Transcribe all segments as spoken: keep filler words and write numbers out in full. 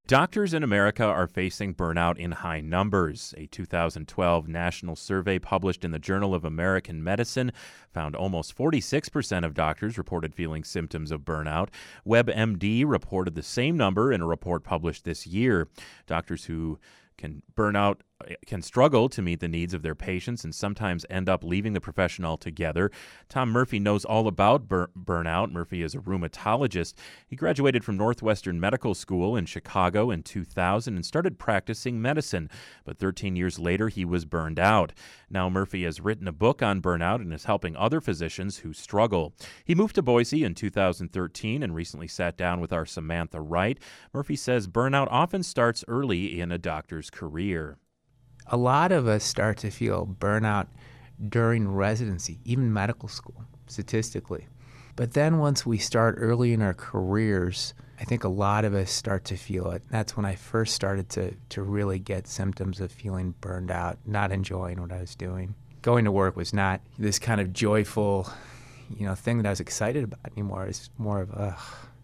Doctors in America are facing burnout in high numbers. A two thousand twelve national survey published in the Journal of American Medicine found almost forty-six percent of doctors reported feeling symptoms of burnout. WebMD reported the same number in a report published this year. Doctors who can burn out can struggle to meet the needs of their patients and sometimes end up leaving the profession altogether. Tom Murphy knows all about bur- burnout. Murphy is a rheumatologist. He graduated from Northwestern Medical School in Chicago in two thousand and started practicing medicine. But thirteen years later, he was burned out. Now Murphy has written a book on burnout and is helping other physicians who struggle. He moved to Boise in two thousand thirteen and recently sat down with our Samantha Wright. Murphy says burnout often starts early in a doctor's career. A lot of us start to feel burnout during residency, even medical school, statistically. But then once we start early in our careers, I think a lot of us start to feel it. That's when I first started to, to really get symptoms of feeling burned out, not enjoying what I was doing. Going to work was not this kind of joyful, you know, thing that I was excited about anymore. It's more of, ugh,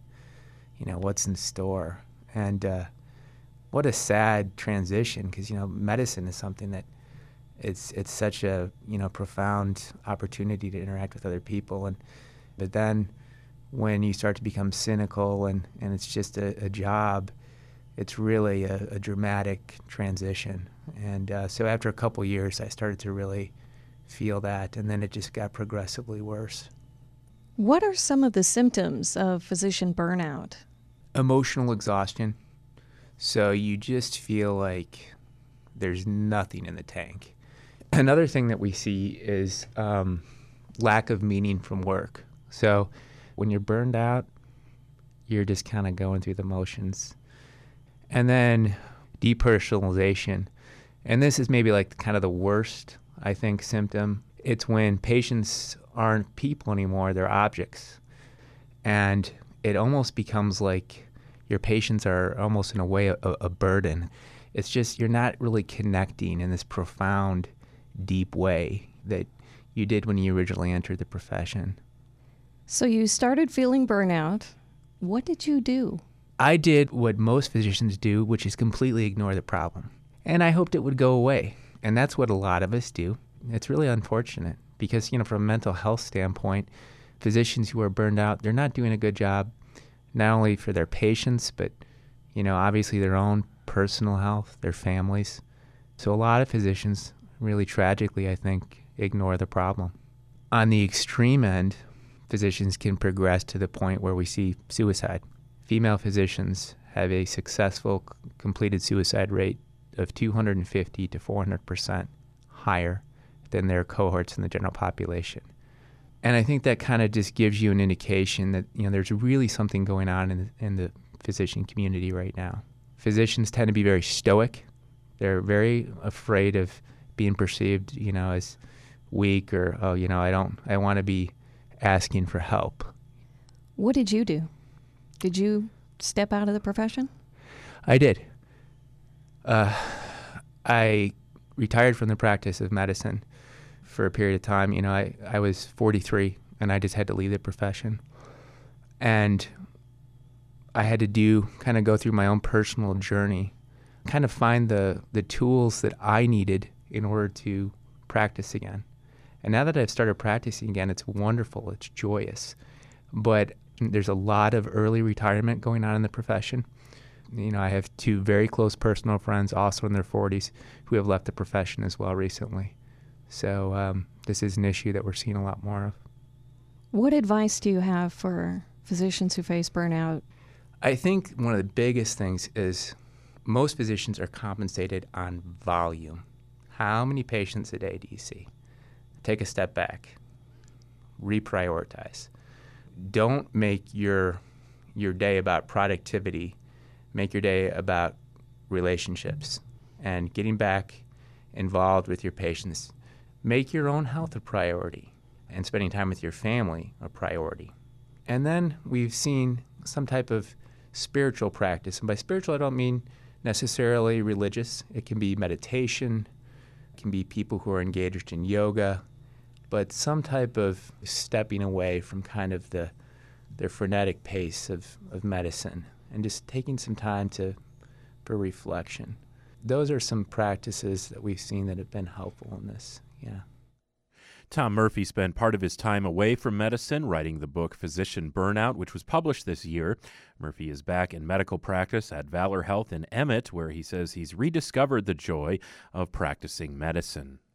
you know, what's in store? And, uh, What a sad transition, because you know medicine is something that it's it's such a you know profound opportunity to interact with other people, and but then when you start to become cynical and, and it's just a, a job, it's really a, a dramatic transition. And uh, so after a couple years, I started to really feel that, and then it just got progressively worse. What are some of the symptoms of physician burnout? Emotional exhaustion. So you just feel like there's nothing in the tank. Another thing that we see is um, lack of meaning from work. So when you're burned out, you're just kind of going through the motions. And then depersonalization. And this is maybe like kind of the worst, I think, symptom. It's when patients aren't people anymore, they're objects. And it almost becomes like your patients are almost in a way a, a burden. It's just you're not really connecting in this profound, deep way that you did when you originally entered the profession. So you started feeling burnout. What did you do? I did what most physicians do, which is completely ignore the problem. And I hoped it would go away. And that's what a lot of us do. It's really unfortunate because, you know, from a mental health standpoint, physicians who are burned out, they're not doing a good job, not only for their patients, but, you know, obviously their own personal health, their families. So a lot of physicians, really tragically, I think, ignore the problem. On the extreme end, physicians can progress to the point where we see suicide. Female physicians have a successful c- completed suicide rate of two hundred fifty to four hundred percent higher than their cohorts in the general population. And I think that kind of just gives you an indication that, you know, there's really something going on in the, in the physician community right now. Physicians tend to be very stoic. They're very afraid of being perceived, you know, as weak or, oh, you know, I don't, I want to be asking for help. What did you do? Did you step out of the profession? I did. Uh, I retired from the practice of medicine for a period of time. You know, I, I was forty-three and I just had to leave the profession. And I had to do, kind of go through my own personal journey, kind of find the, the tools that I needed in order to practice again. And now that I've started practicing again, it's wonderful, it's joyous. But there's a lot of early retirement going on in the profession. You know, I have two very close personal friends, also in their forties, who have left the profession as well recently. So um, this is an issue that we're seeing a lot more of. What advice do you have for physicians who face burnout? I think one of the biggest things is most physicians are compensated on volume. How many patients a day do you see? Take a step back. Reprioritize. Don't make your your day about productivity. Make your day about relationships and getting back involved with your patients. Make your own health a priority and spending time with your family a priority. And then we've seen some type of spiritual practice. And by spiritual, I don't mean necessarily religious. It can be meditation. It can be people who are engaged in yoga. But some type of stepping away from kind of the, the frenetic pace of, of medicine and just taking some time to for reflection. Those are some practices that we've seen that have been helpful in this. Yeah. Tom Murphy spent part of his time away from medicine writing the book Physician Burnout, which was published this year. Murphy is back in medical practice at Valor Health in Emmett, where he says he's rediscovered the joy of practicing medicine.